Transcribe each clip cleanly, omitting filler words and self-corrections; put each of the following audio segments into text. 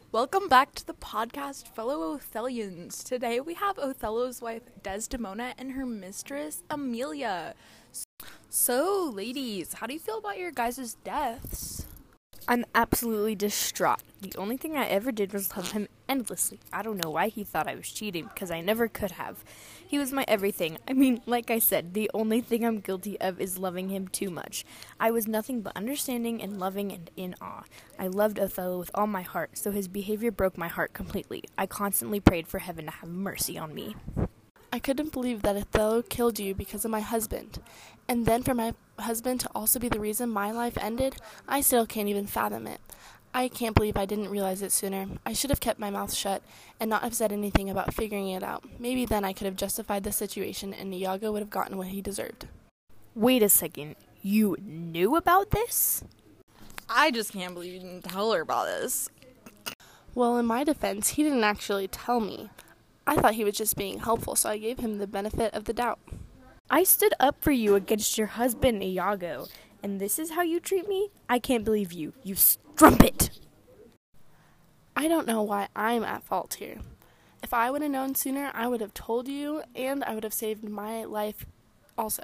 Welcome back to the podcast, fellow Othelians. Today we have Othello's wife Desdemona and her mistress Amelia. So, ladies, how do you feel about your guys' deaths? I'm absolutely distraught. The only thing I ever did was love him endlessly. I don't know why he thought I was cheating, because I never could have. He was my everything. I mean, like I said, the only thing I'm guilty of is loving him too much. I was nothing but understanding and loving and in awe. I loved Othello with all my heart, so his behavior broke my heart completely. I constantly prayed for heaven to have mercy on me. I couldn't believe that Othello killed you because of my husband. And then for my husband to also be the reason my life ended, I still can't even fathom it. I can't believe I didn't realize it sooner. I should have kept my mouth shut and not have said anything about figuring it out. Maybe then I could have justified the situation and Iago would have gotten what he deserved. Wait a second. You knew about this? I just can't believe you didn't tell her about this. Well, in my defense, he didn't actually tell me. I thought he was just being helpful, so I gave him the benefit of the doubt. I stood up for you against your husband, Iago, and this is how you treat me? I can't believe you. You strumpet! I don't know why I'm at fault here. If I would have known sooner, I would have told you, and I would have saved my life also.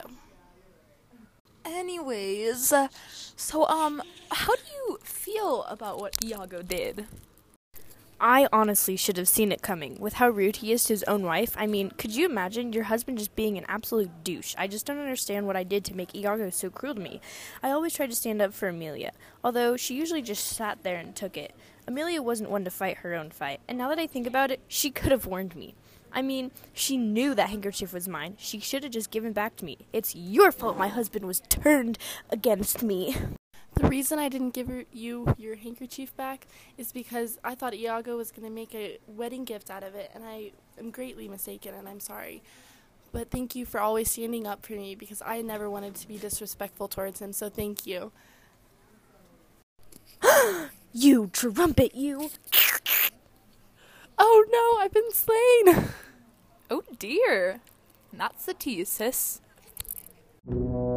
Anyways, so how do you feel about what Iago did? I honestly should have seen it coming. With how rude he is to his own wife, I mean, could you imagine your husband just being an absolute douche? I just don't understand what I did to make Iago so cruel to me. I always tried to stand up for Amelia, although she usually just sat there and took it. Amelia wasn't one to fight her own fight, and now that I think about it, she could have warned me. I mean, she knew that handkerchief was mine. She should have just given back to me. It's your fault my husband was turned against me. The reason I didn't give you your handkerchief back is because I thought Iago was going to make a wedding gift out of it, and I am greatly mistaken, and I'm sorry. But thank you for always standing up for me, because I never wanted to be disrespectful towards him, so thank you. You trumpet, you! Oh no, I've been slain! Oh dear. That's the tea, sis.